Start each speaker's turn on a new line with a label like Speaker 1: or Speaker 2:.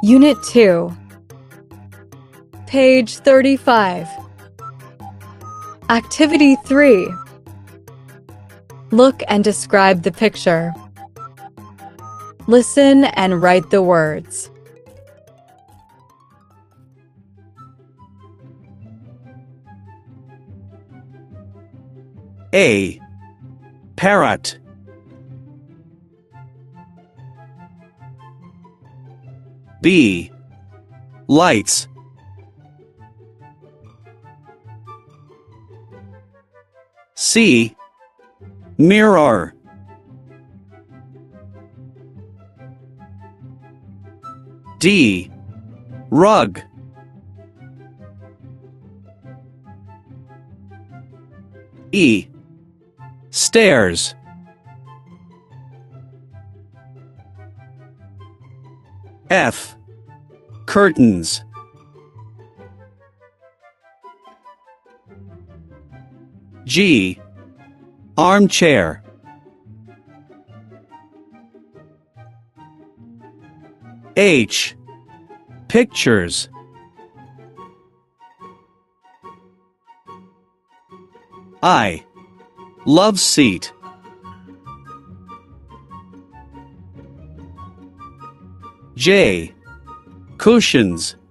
Speaker 1: Unit 2, page 35. Activity 3. Look and describe the picture. Listen and write the words.
Speaker 2: A. Parrot. B. Lights. C. Mirror. D. Rug. E. Stairs. F. Curtains. G. Armchair. H. Pictures. I. Love seat. J. Cushions.